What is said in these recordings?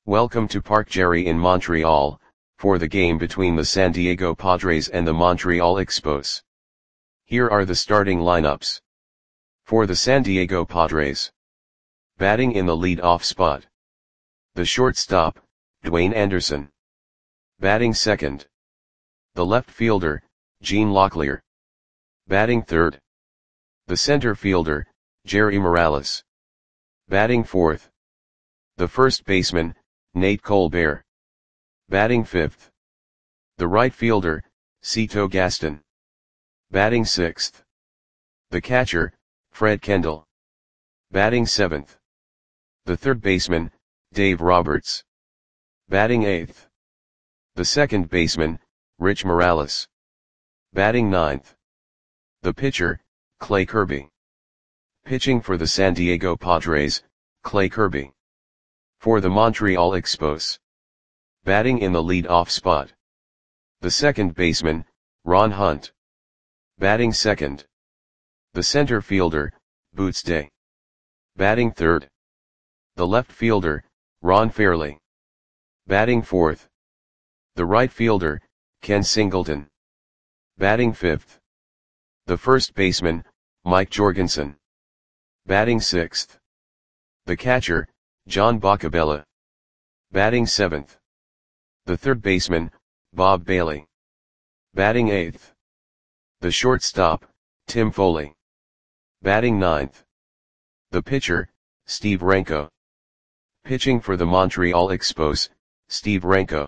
Welcome to Parc Gerry in Montreal, for the game between the San Diego Padres and the Montreal Expos. Here are the starting lineups. For the San Diego Padres. Batting in the lead-off spot. The shortstop, Dwayne Anderson. Batting second. The left fielder, Gene Locklear. Batting third. The center fielder, Jerry Morales. Batting fourth. The first baseman, Nate Colbert. Batting fifth. The right fielder, Cito Gaston. Batting sixth. The catcher, Fred Kendall. Batting seventh. The third baseman, Dave Roberts. Batting eighth. The second baseman, Rich Morales. Batting ninth. The pitcher, Clay Kirby. Pitching for the San Diego Padres, Clay Kirby. For the Montreal Expos. Batting in the lead-off spot. The second baseman, Ron Hunt. Batting second. The center fielder, Boots Day. Batting third. The left fielder, Ron Fairly. Batting fourth. The right fielder, Ken Singleton. Batting fifth. The first baseman, Mike Jorgensen. Batting sixth. The catcher, John Boccabella. Batting seventh. The third baseman, Bob Bailey. Batting eighth. The shortstop, Tim Foley. Batting ninth. The pitcher, Steve Renko. Pitching for the Montreal Expos, Steve Renko.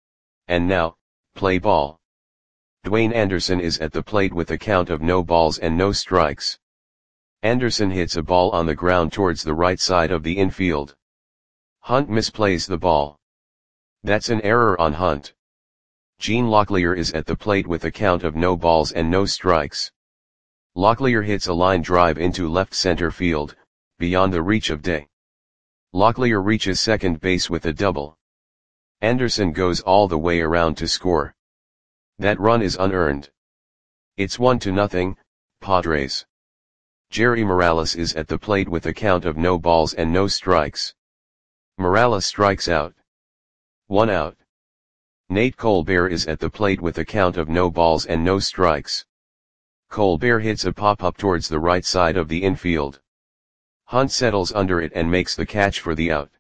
And now, play ball. Dwayne Anderson is at the plate with a count of no balls and no strikes. Anderson hits a ball on the ground towards the right side of the infield. Hunt misplays the ball. That's an error on Hunt. Gene Locklear is at the plate with a count of no balls and no strikes. Locklear hits a line drive into left center field, beyond the reach of Day. Locklear reaches second base with a double. Anderson goes all the way around to score. That run is unearned. It's 1-0, Padres. Jerry Morales is at the plate with a count of no balls and no strikes. Morales strikes out. 1 out. Nate Colbert is at the plate with a count of no balls and no strikes. Colbert hits a pop-up towards the right side of the infield. Hunt settles under it and makes the catch for the out.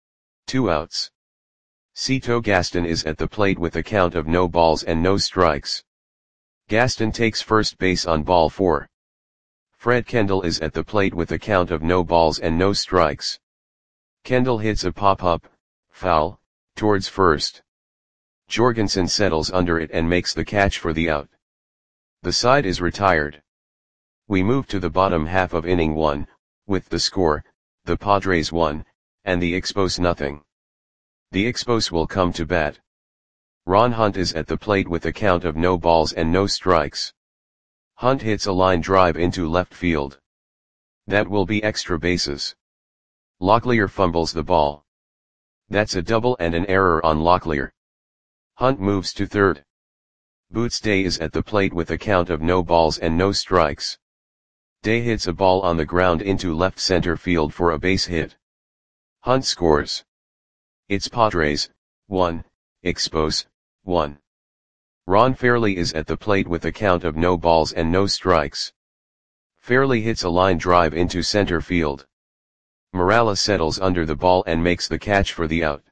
2 outs. Cito Gaston is at the plate with a count of no balls and no strikes. Gaston takes first base on ball 4. Fred Kendall is at the plate with a count of no balls and no strikes. Kendall hits a pop-up, foul, towards first. Jorgensen settles under it and makes the catch for the out. The side is retired. We move to the bottom half of inning 1, with the score, the Padres 1, and the Expos nothing. The Expos will come to bat. Ron Hunt is at the plate with a count of no balls and no strikes. Hunt hits a line drive into left field. That will be extra bases. Locklear fumbles the ball. That's a double and an error on Locklear. Hunt moves to third. Boots Day is at the plate with a count of no balls and no strikes. Day hits a ball on the ground into left center field for a base hit. Hunt scores. It's Padres, 1, Expos, 1. Ron Fairly is at the plate with a count of no balls and no strikes. Fairly hits a line drive into center field. Morales settles under the ball and makes the catch for the out.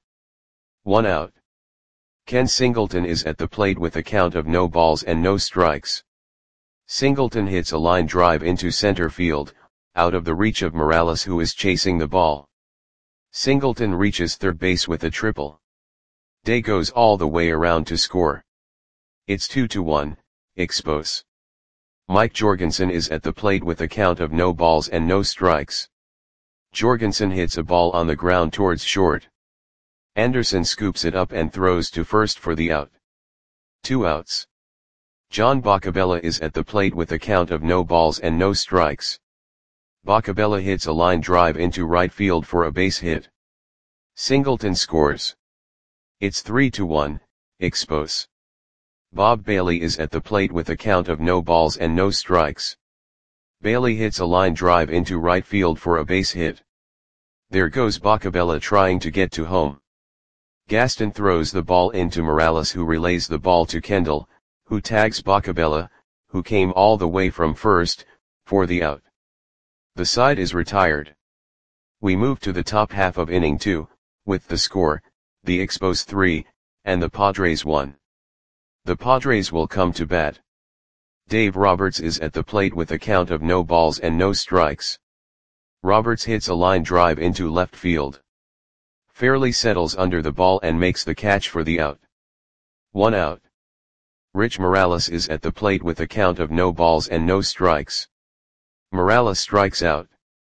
1 out. Ken Singleton is at the plate with a count of no balls and no strikes. Singleton hits a line drive into center field, out of the reach of Morales who is chasing the ball. Singleton reaches third base with a triple. Day goes all the way around to score. It's 2-1, Expos. Mike Jorgensen is at the plate with a count of no balls and no strikes. Jorgensen hits a ball on the ground towards short. Anderson scoops it up and throws to first for the out. 2 outs. John Boccabella is at the plate with a count of no balls and no strikes. Boccabella hits a line drive into right field for a base hit. Singleton scores. It's 3-1, Expos. Bob Bailey is at the plate with a count of no balls and no strikes. Bailey hits a line drive into right field for a base hit. There goes Boccabella trying to get to home. Gaston throws the ball into Morales, who relays the ball to Kendall, who tags Bocabella, who came all the way from first, for the out. The side is retired. We move to the top half of inning 2, with the score, the Expos 3, and the Padres 1. The Padres will come to bat. Dave Roberts is at the plate with a count of no balls and no strikes. Roberts hits a line drive into left field. Fairly settles under the ball and makes the catch for the out. 1 out. Rich Morales is at the plate with a count of no balls and no strikes. Morales strikes out.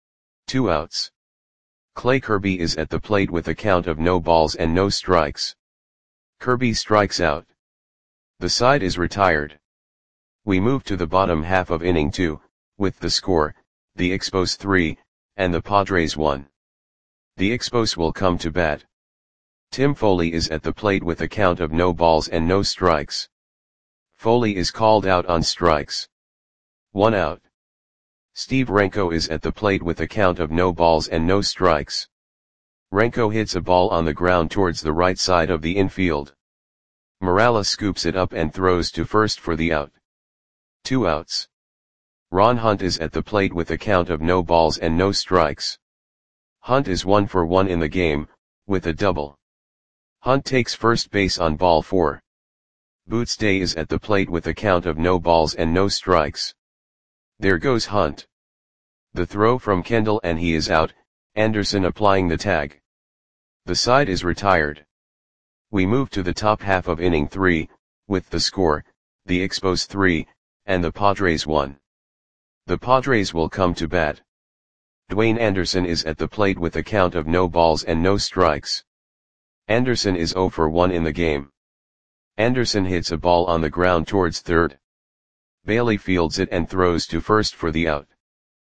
2 outs. Clay Kirby is at the plate with a count of no balls and no strikes. Kirby strikes out. The side is retired. We move to the bottom half of inning 2, with the score, the Expos 3, and the Padres 1. The Expos will come to bat. Tim Foley is at the plate with a count of no balls and no strikes. Foley is called out on strikes. 1 out. Steve Renko is at the plate with a count of no balls and no strikes. Renko hits a ball on the ground towards the right side of the infield. Morales scoops it up and throws to first for the out. 2 outs. Ron Hunt is at the plate with a count of no balls and no strikes. Hunt is 1 for 1 in the game, with a double. Hunt takes first base on ball 4. Boots Day is at the plate with a count of no balls and no strikes. There goes Hunt. The throw from Kendall and he is out, Anderson applying the tag. The side is retired. We move to the top half of inning 3, with the score, the Expos 3, and the Padres 1. The Padres will come to bat. Dwayne Anderson is at the plate with a count of no balls and no strikes. Anderson is 0 for 1 in the game. Anderson hits a ball on the ground towards third. Bailey fields it and throws to first for the out.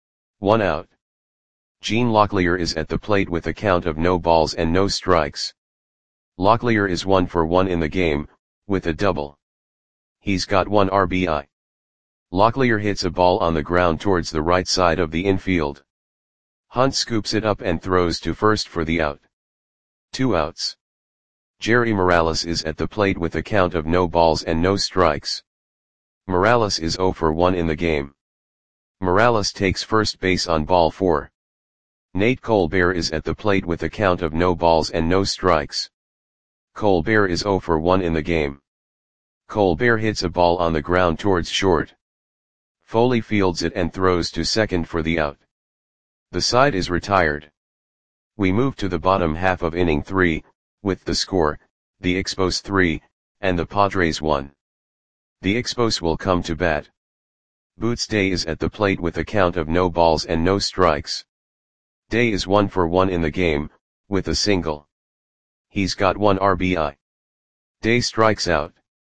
1 out. Gene Locklear is at the plate with a count of no balls and no strikes. Locklear is 1 for 1 in the game, with a double. He's got 1 RBI. Locklear hits a ball on the ground towards the right side of the infield. Hunt scoops it up and throws to first for the out. 2 outs. Jerry Morales is at the plate with a count of no balls and no strikes. Morales is 0 for 1 in the game. Morales takes first base on ball 4. Nate Colbert is at the plate with a count of no balls and no strikes. Colbert is 0 for 1 in the game. Colbert hits a ball on the ground towards short. Foley fields it and throws to second for the out. The side is retired. We move to the bottom half of inning 3, with the score, the Expos 3, and the Padres 1. The Expos will come to bat. Boots Day is at the plate with a count of no balls and no strikes. Day is 1 for 1 in the game, with a single. He's got 1 RBI. Day strikes out.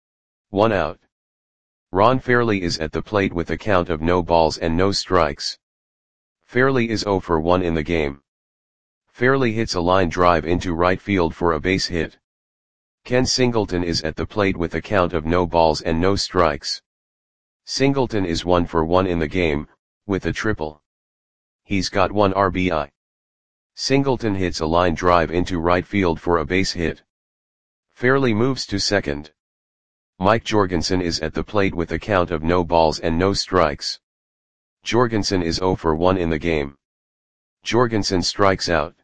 1 out. Ron Fairley is at the plate with a count of no balls and no strikes. Fairley is 0 for 1 in the game. Fairley hits a line drive into right field for a base hit. Ken Singleton is at the plate with a count of no balls and no strikes. Singleton is 1 for 1 in the game, with a triple. He's got 1 RBI. Singleton hits a line drive into right field for a base hit. Fairley moves to second. Mike Jorgensen is at the plate with a count of no balls and no strikes. Jorgensen is 0 for 1 in the game. Jorgensen strikes out.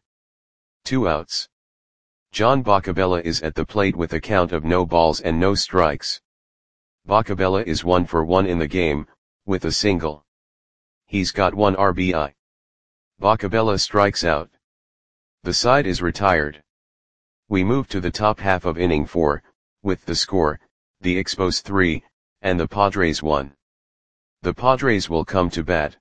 2 outs. John Bocabella is at the plate with a count of no balls and no strikes. Bocabella is 1 for 1 in the game, with a single. He's got 1 RBI. Bocabella strikes out. The side is retired. We move to the top half of inning 4, with the score, the Expos 3, and the Padres 1. The Padres will come to bat.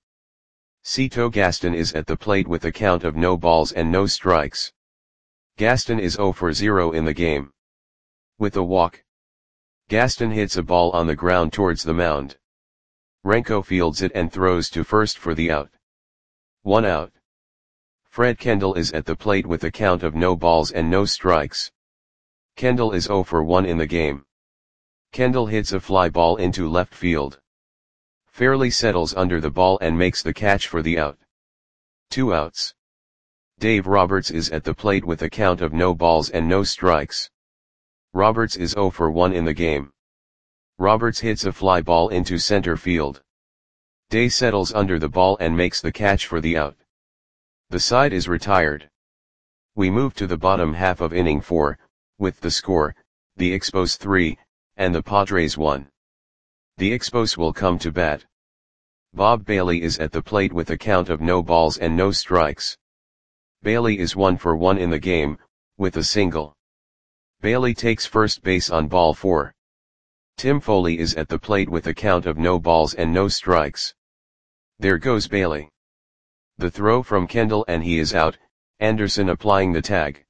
Cito Gaston is at the plate with a count of no balls and no strikes. Gaston is 0 for 0 in the game. With a walk. Gaston hits a ball on the ground towards the mound. Renko fields it and throws to first for the out. 1 out. Fred Kendall is at the plate with a count of no balls and no strikes. Kendall is 0 for 1 in the game. Kendall hits a fly ball into left field. Fairley settles under the ball and makes the catch for the out. 2 outs. Dave Roberts is at the plate with a count of no balls and no strikes. Roberts is 0 for 1 in the game. Roberts hits a fly ball into center field. Day settles under the ball and makes the catch for the out. The side is retired. We move to the bottom half of inning 4, with the score, the Expos 3, and the Padres 1. The Expos will come to bat. Bob Bailey is at the plate with a count of no balls and no strikes. Bailey is 1 for 1 in the game, with a single. Bailey takes first base on ball 4. Tim Foley is at the plate with a count of no balls and no strikes. There goes Bailey. The throw from Kendall and he is out, Anderson applying the tag.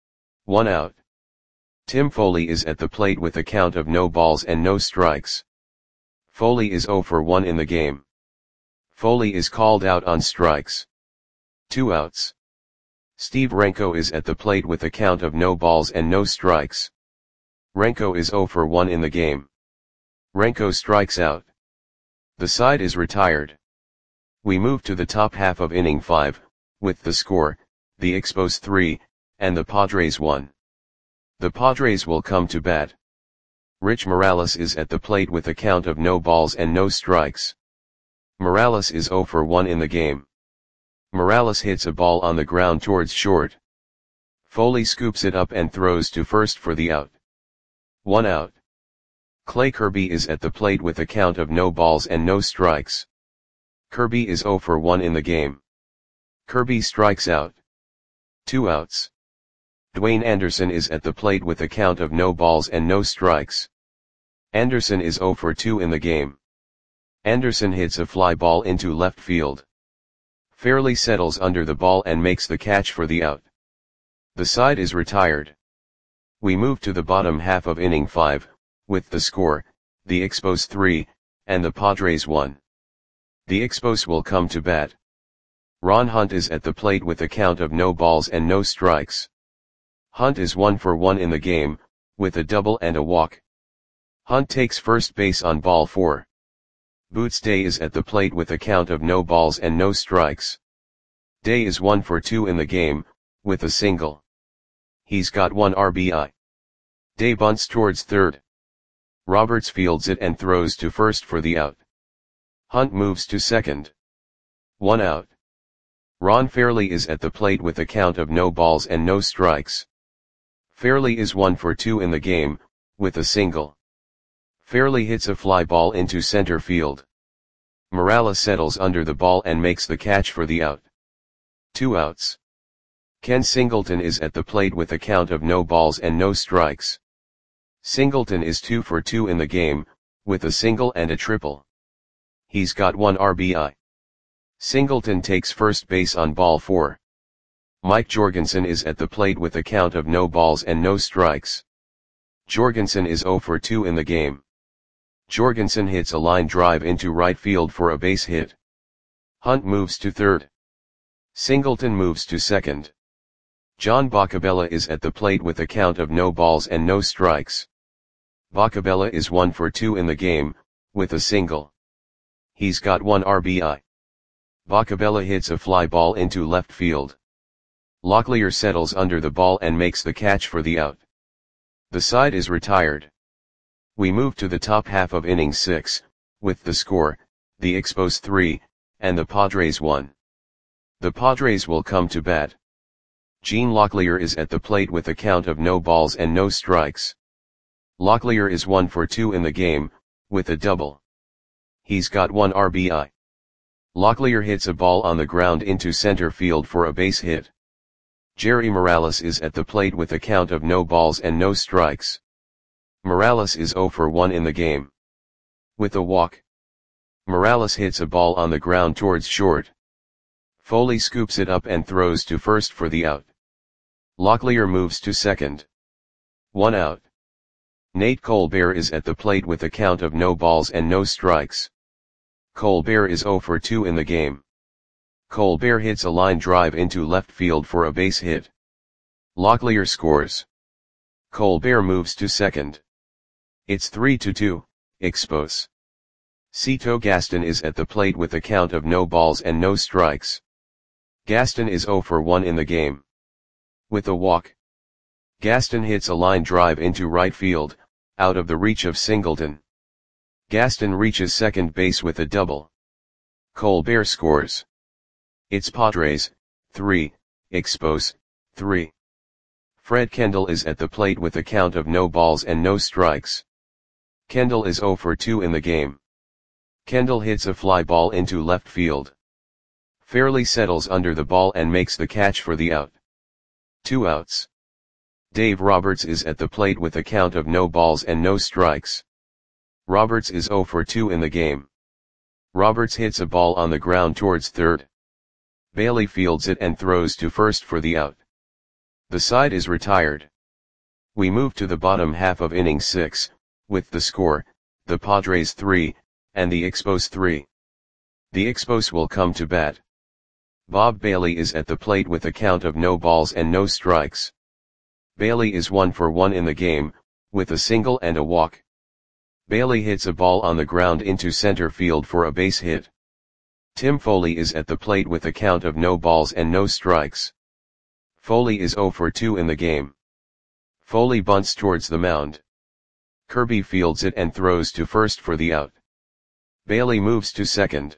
1 out. Tim Foley is at the plate with a count of no balls and no strikes. Foley is 0 for 1 in the game. Foley is called out on strikes. 2 outs. Steve Renko is at the plate with a count of no balls and no strikes. Renko is 0 for 1 in the game. Renko strikes out. The side is retired. We move to the top half of inning 5, with the score, the Expos 3, and the Padres 1. The Padres will come to bat. Rich Morales is at the plate with a count of no balls and no strikes. Morales is 0 for 1 in the game. Morales hits a ball on the ground towards short. Foley scoops it up and throws to first for the out. 1 out. Clay Kirby is at the plate with a count of no balls and no strikes. Kirby is 0 for 1 in the game. Kirby strikes out. 2 outs. Dwayne Anderson is at the plate with a count of no balls and no strikes. Anderson is 0 for 2 in the game. Anderson hits a fly ball into left field. Fairley settles under the ball and makes the catch for the out. The side is retired. We move to the bottom half of inning 5, with the score, the Expos 3, and the Padres 1. The Expos will come to bat. Ron Hunt is at the plate with a count of no balls and no strikes. Hunt is 1 for 1 in the game, with a double and a walk. Hunt takes first base on ball 4. Boots Day is at the plate with a count of no balls and no strikes. Day is 1 for 2 in the game, with a single. He's got 1 RBI. Day bunts towards third. Roberts fields it and throws to first for the out. Hunt moves to second. 1 out. Ron Fairley is at the plate with a count of no balls and no strikes. Fairley is 1 for 2 in the game, with a single. Fairley hits a fly ball into center field. Morales settles under the ball and makes the catch for the out. 2 outs. Ken Singleton is at the plate with a count of no balls and no strikes. Singleton is 2 for 2 in the game, with a single and a triple. He's got 1 RBI. Singleton takes first base on ball 4. Mike Jorgensen is at the plate with a count of no balls and no strikes. Jorgensen is 0 for 2 in the game. Jorgensen hits a line drive into right field for a base hit. Hunt moves to third. Singleton moves to second. John Boccabella is at the plate with a count of no balls and no strikes. Boccabella is 1 for 2 in the game, with a single. He's got 1 RBI. Boccabella hits a fly ball into left field. Locklear settles under the ball and makes the catch for the out. The side is retired. We move to the top half of inning 6, with the score, the Expos 3, and the Padres 1. The Padres will come to bat. Gene Locklear is at the plate with a count of no balls and no strikes. Locklear is 1 for 2 in the game, with a double. He's got 1 RBI. Locklear hits a ball on the ground into center field for a base hit. Jerry Morales is at the plate with a count of no balls and no strikes. Morales is 0 for 1 in the game. With a walk. Morales hits a ball on the ground towards short. Foley scoops it up and throws to first for the out. Locklear moves to second. 1 out. Nate Colbert is at the plate with a count of no balls and no strikes. Colbert is 0 for 2 in the game. Colbert hits a line drive into left field for a base hit. Locklear scores. Colbert moves to second. It's 3-2, Expos. Cito Gaston is at the plate with a count of no balls and no strikes. Gaston is 0 for 1 in the game. With a walk, Gaston hits a line drive into right field, out of the reach of Singleton. Gaston reaches second base with a double. Colbert scores. It's Padres, 3, Expos, 3. Fred Kendall is at the plate with a count of no balls and no strikes. Kendall is 0 for 2 in the game. Kendall hits a fly ball into left field. Fairly settles under the ball and makes the catch for the out. 2 outs. Dave Roberts is at the plate with a count of no balls and no strikes. Roberts is 0 for 2 in the game. Roberts hits a ball on the ground towards third. Bailey fields it and throws to first for the out. The side is retired. We move to the bottom half of inning 6, with the score, the Padres 3, and the Expos 3. The Expos will come to bat. Bob Bailey is at the plate with a count of no balls and no strikes. Bailey is 1 for 1 in the game, with a single and a walk. Bailey hits a ball on the ground into center field for a base hit. Tim Foley is at the plate with a count of no balls and no strikes. Foley is 0 for 2 in the game. Foley bunts towards the mound. Kirby fields it and throws to first for the out. Bailey moves to second.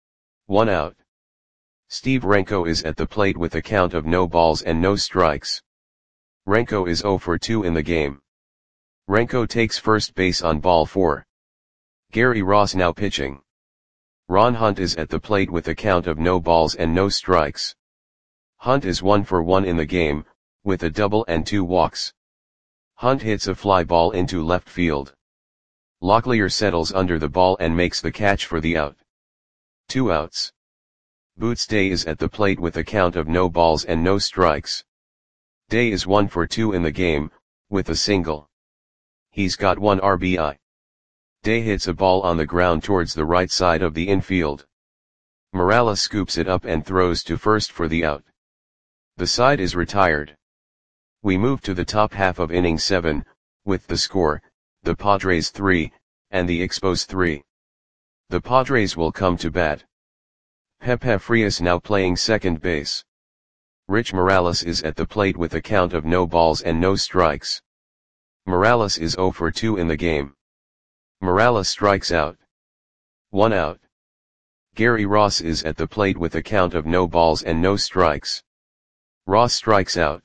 1 out. Steve Renko is at the plate with a count of no balls and no strikes. Renko is 0 for 2 in the game. Renko takes first base on ball 4. Gary Ross now pitching. Ron Hunt is at the plate with a count of no balls and no strikes. Hunt is 1 for 1 in the game, with a double and 2 walks. Hunt hits a fly ball into left field. Locklear settles under the ball and makes the catch for the out. 2 outs. Boots Day is at the plate with a count of no balls and no strikes. Day is 1 for 2 in the game, with a single. He's got 1 RBI. Day hits a ball on the ground towards the right side of the infield. Morales scoops it up and throws to first for the out. The side is retired. We move to the top half of inning 7, with the score, the Padres 3, and the Expos 3. The Padres will come to bat. Pepe Frias now playing second base. Rich Morales is at the plate with a count of no balls and no strikes. Morales is 0 for 2 in the game. Morales strikes out. 1 out. Gary Ross is at the plate with a count of no balls and no strikes. Ross strikes out.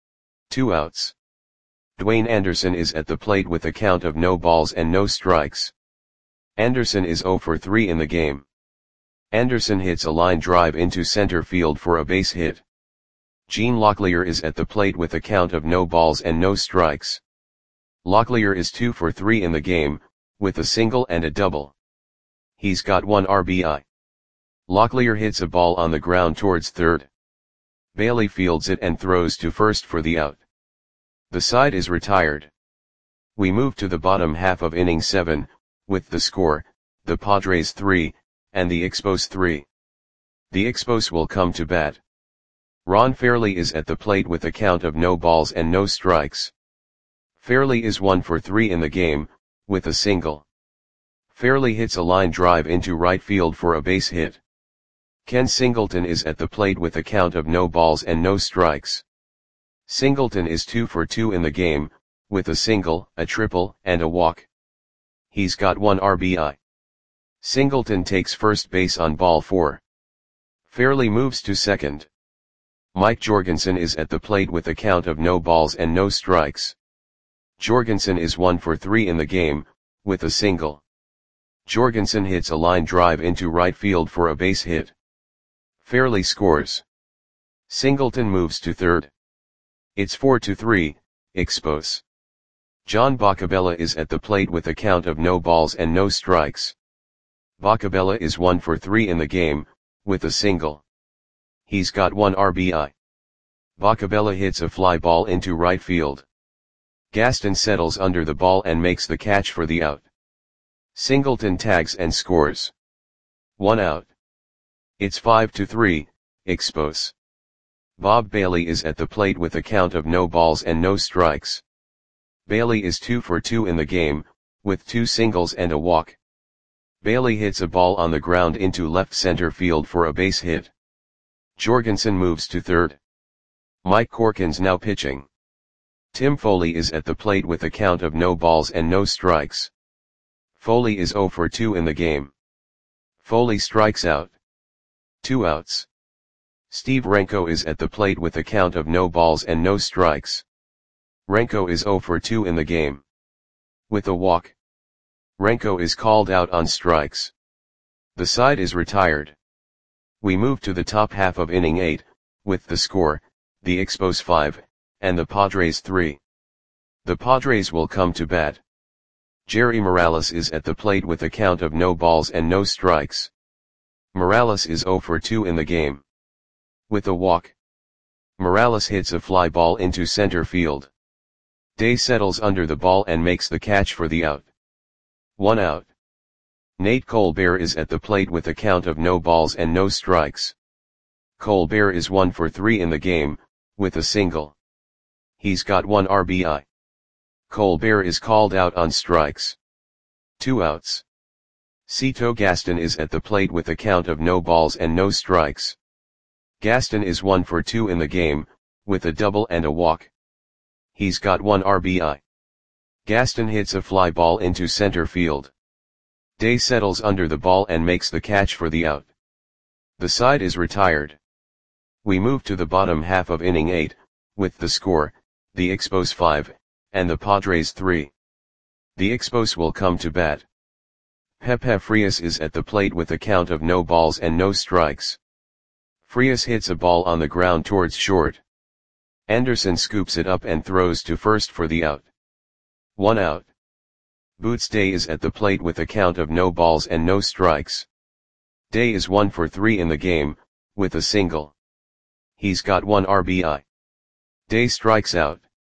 2 outs. Dwayne Anderson is at the plate with a count of no balls and no strikes. Anderson is 0 for 3 in the game. Anderson hits a line drive into center field for a base hit. Gene Locklear is at the plate with a count of no balls and no strikes. Locklear is 2 for 3 in the game, with a single and a double. He's got 1 RBI. Locklear hits a ball on the ground towards third. Bailey fields it and throws to first for the out. The side is retired. We move to the bottom half of inning 7, with the score, the Padres 3, and the Expos 3. The Expos will come to bat. Ron Fairley is at the plate with a count of no balls and no strikes. Fairley is 1 for 3 in the game, with a single. Fairley hits a line drive into right field for a base hit. Ken Singleton is at the plate with a count of no balls and no strikes. Singleton is 2 for 2 in the game, with a single, a triple, and a walk. He's got 1 RBI. Singleton takes first base on ball 4. Fairley moves to second. Mike Jorgensen is at the plate with a count of no balls and no strikes. Jorgensen is 1 for 3 in the game, with a single. Jorgensen hits a line drive into right field for a base hit. Fairley scores. Singleton moves to third. It's 4-3, Expos. John Bacabella is at the plate with a count of no balls and no strikes. Bacabella is 1 for 3 in the game, with a single. He's got 1 RBI. Bacabella hits a fly ball into right field. Gaston settles under the ball and makes the catch for the out. Singleton tags and scores. 1 out. It's 5-3, Expos. Bob Bailey is at the plate with a count of no balls and no strikes. Bailey is 2 for 2 in the game, with 2 singles and a walk. Bailey hits a ball on the ground into left center field for a base hit. Jorgensen moves to third. Mike Corkins now pitching. Tim Foley is at the plate with a count of no balls and no strikes. Foley is 0 for 2 in the game. Foley strikes out. 2 outs. Steve Renko is at the plate with a count of no balls and no strikes. Renko is 0 for 2 in the game. With a walk, Renko is called out on strikes. The side is retired. We move to the top half of inning 8, with the score, the Expos 5, and the Padres 3. The Padres will come to bat. Jerry Morales is at the plate with a count of no balls and no strikes. Morales is 0 for 2 in the game. With a walk, Morales hits a fly ball into center field. Day settles under the ball and makes the catch for the out. 1 out. Nate Colbert is at the plate with a count of no balls and no strikes. Colbert is 1 for 3 in the game, with a single. He's got 1 RBI. Colbert is called out on strikes. 2 outs. Cito Gaston is at the plate with a count of no balls and no strikes. Gaston is 1 for 2 in the game, with a double and a walk. He's got 1 RBI. Gaston hits a fly ball into center field. Day settles under the ball and makes the catch for the out. The side is retired. We move to the bottom half of inning 8, with the score, the Expos 5, and the Padres 3. The Expos will come to bat. Pepe Frias is at the plate with a count of no balls and no strikes. Frias hits a ball on the ground towards short. Anderson scoops it up and throws to first for the out. 1 out. Boots Day is at the plate with a count of no balls and no strikes. Day is 1 for 3 in the game, with a single. He's got 1 RBI. Day strikes out.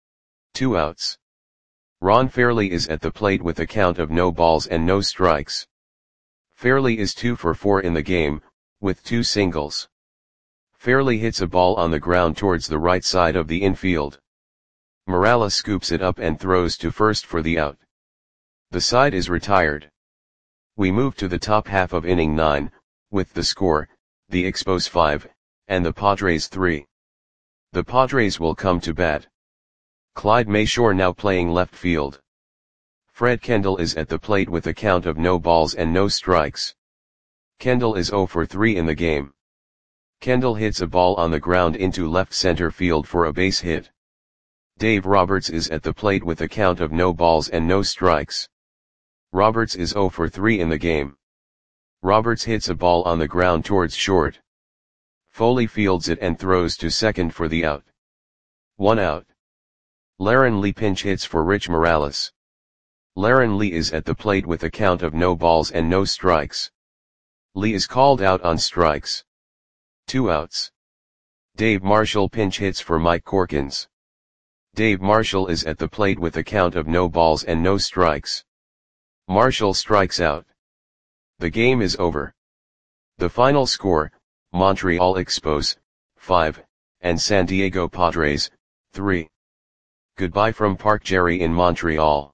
2 outs. Ron Fairley is at the plate with a count of no balls and no strikes. Fairley is 2 for 4 in the game, with 2 singles. Fairley hits a ball on the ground towards the right side of the infield. Morales scoops it up and throws to first for the out. The side is retired. We move to the top half of inning 9, with the score, the Expos 5, and the Padres 3. The Padres will come to bat. Clyde Mayshore now playing left field. Fred Kendall is at the plate with a count of no balls and no strikes. Kendall is 0 for 3 in the game. Kendall hits a ball on the ground into left center field for a base hit. Dave Roberts is at the plate with a count of no balls and no strikes. Roberts is 0 for 3 in the game. Roberts hits a ball on the ground towards short. Foley fields it and throws to second for the out. 1 out. Laren Lee pinch hits for Rich Morales. Laren Lee is at the plate with a count of no balls and no strikes. Lee is called out on strikes. 2 outs. Dave Marshall pinch hits for Mike Corkins. Dave Marshall is at the plate with a count of no balls and no strikes. Marshall strikes out. The game is over. The final score, Montreal Expos, 5, and San Diego Padres, 3. Goodbye from Park Jerry in Montreal.